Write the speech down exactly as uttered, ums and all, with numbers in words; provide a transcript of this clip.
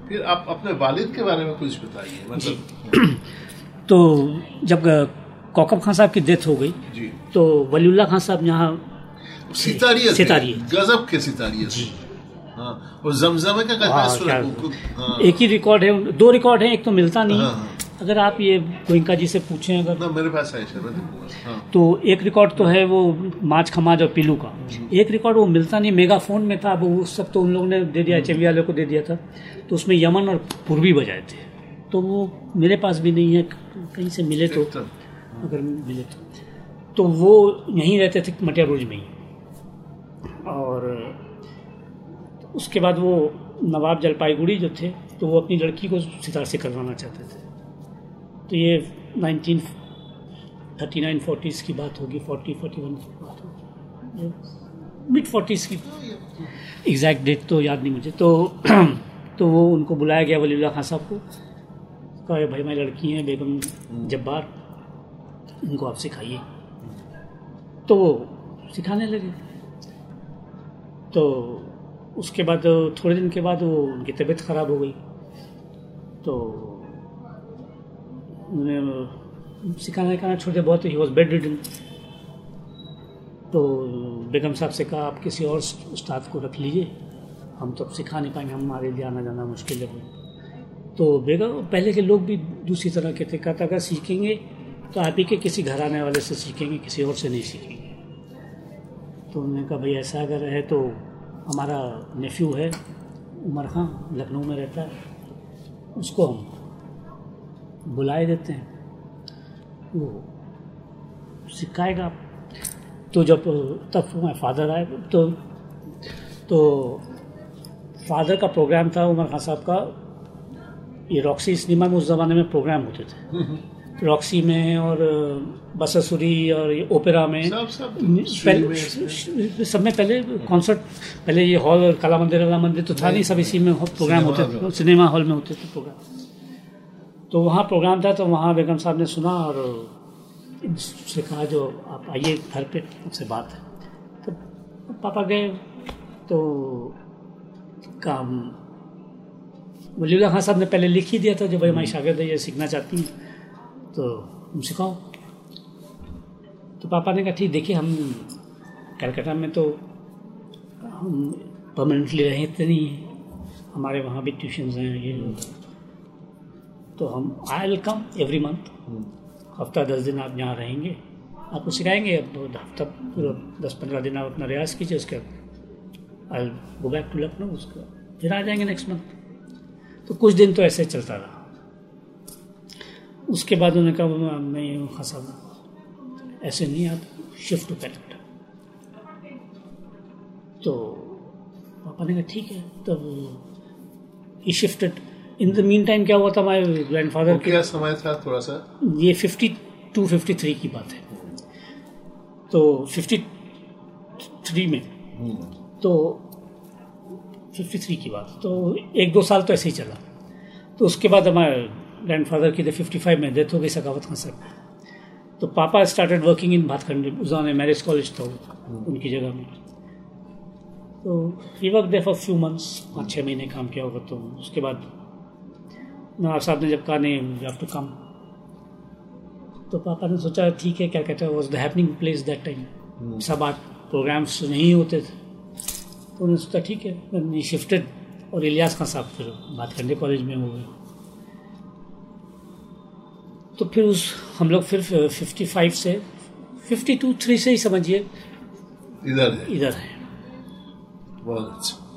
फिर आप अपने वालिद के बारे में कुछ बताइए। मतलब तो जब कौकब खान साहब की डेथ हो गई जी, तो वलीउल्लाह खान साहब यहाँ सितारिया सितारिया गजब के सितारिया जी। हाँ, और जमजमे का हाँ, सुना, हाँ, एक ही रिकॉर्ड है, दो रिकॉर्ड है, एक तो मिलता नहीं। हाँ, हाँ, अगर आप ये गोइंका जी से पूछें अगर ना मेरे पास है हाँ। तो एक रिकॉर्ड तो है वो माच खमाज और पिलू का, एक रिकॉर्ड वो मिलता नहीं, मेगाफोन में था वो उस सब, तो उन लोगों ने दे दिया, एच एम वी वाले को दे दिया था, तो उसमें यमन और पूर्वी बजाए थे, तो वो मेरे पास भी नहीं है, कहीं से मिले तो अगर मिले तो तो वो यहीं रहते थे मटिया रोज में ही। और उसके बाद वो नवाब जलपाईगुड़ी जो थे तो वो अपनी लड़की को सितार से करवाना चाहते थे, तो ये नाइनटीन थर्टी नाइन फोर्टीज़ की बात होगी, फोर्टी फोर्टी वन की बात होगी, मिड फोर्टीज़ की, एग्जैक्ट डेट तो याद नहीं मुझे। तो तो वो उनको बुलाया गया वलीउल्लाह खान साहब को, कहा भाई हमारी लड़की हैं बेगम जब्बार, इनको आप सिखाइए। तो वो सिखाने लगे। तो उसके बाद थोड़े दिन के बाद वो उनकी तबीयत ख़राब हो गई, तो उन्हें सिखाना सिखाना छोड़ दिया, बहुत ही वॉज बेड रिडन। तो बेगम साहब से कहा आप किसी और उस्ताद को रख लीजिए, हम तो अब सिखा नहीं पाएंगे, हमारे लिए आना जाना मुश्किल है। तो बेगम पहले के लोग भी दूसरी तरह के थे, कहता अगर सीखेंगे तो आप ही के किसी घराने वाले से सीखेंगे, किसी और से नहीं सीखेंगे। तो उन्होंने कहा भाई ऐसा अगर है तो हमारा नेफ्यू है उमर खां, लखनऊ में रहता है, उसको हम बुलाए देते हैं, वो सिखाएगा। तो जब तब हमारे फादर आए तो तो फादर का प्रोग्राम था उमर खां साहब का, ये रॉक्सी सिनेमा में उस ज़माने में प्रोग्राम होते थे, रॉक्सी में और बससुरी और ये ओपेरा में, सब सब पहले सब में पहले कॉन्सर्ट, पहले ये हॉल और काला मंदिर वाला मंदिर तो था नहीं, सब इसी में प्रोग्राम होते थे, सिनेमा हॉल में होते थे प्रोग्राम। तो वहाँ प्रोग्राम था, तो वहाँ बेगम साहब ने सुना और उससे कहा जो आप आइए घर पे, उससे बात है। तो पापा गए तो काम वलीउल्लाह खान साहब ने पहले लिख ही दिया था, जो भाई हमारी शागिर्द ये सीखना चाहती हैं तो तुम सिखाओ। तो पापा ने कहा ठीक, देखिए हम कलकत्ता में तो हम परमानेंटली रहते नहीं हैं, हमारे वहाँ भी ट्यूशन्स हैं ये, तो हम I will come every month, हफ्ता दस दिन आप यहाँ रहेंगे, आपको सिखाएंगे, अब हफ्ता पूरा दस पंद्रह दिन आप अपना रियाज कीजिए, उसके बाद I will go back to Lucknow, उसके बाद फिर आ जाएंगे नेक्स्ट मंथ। तो कुछ दिन तो ऐसे चलता रहा। उसके बाद उन्होंने कहा मैं यूँ खासा ऐसे नहीं, आप शिफ्ट टू कलकत्ता। तो पापा ने कहा ठीक है। तब ही shifted. In the meantime क्या हुआ था, हमारे ग्रैंडफादर के क्या समय था थोड़ा सा, ये फिफ्टी टू फिफ्टी थ्री की बात है। तो फिफ्टी थ्री में तो फिफ्टी थ्री की बात, तो एक दो साल तो ऐसे ही चला। तो उसके बाद हमारे ग्रैंडफादर की फिफ्टी फाइव में डेथ हो गई, सखावत खान साहब। तो पापा स्टार्टेड वर्किंग इन भातखंडे, उस में मैरिज कॉलेज था उनकी जगह में। तो ही work there for few months, पाँच छः महीने काम किया होगा। तो उसके बाद नवाब साहब ने जब कहा नहीं यू हैव टू कम, तो पापा ने सोचा ठीक है, क्या कहते हैं, was the happening place that time, सब आर्ट प्रोग्राम्स नहीं होते थे। तो उन्होंने सोचा ठीक है, शिफ्टेड। और इलियास खान साहब फिर भातखंडे कॉलेज में हो गए। तो फिर उस हम लोग फिर फिफ्टी फाइव से फिफ्टी टू थ्री से ही समझिए इधर है इधर है। बहुत अच्छा।